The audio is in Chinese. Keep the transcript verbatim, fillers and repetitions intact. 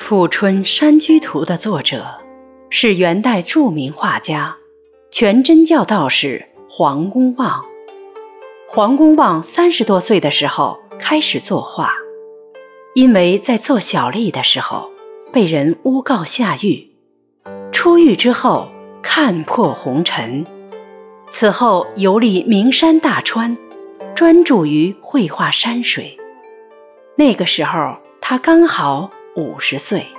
富春山居图》的作者是元代著名画家、全真教道士黄公望。黄公望三十多岁的时候开始作画，因为在做小吏的时候被人诬告下狱，出狱之后看破红尘，此后游历名山大川，专注于绘画山水。那个时候他刚好五十岁。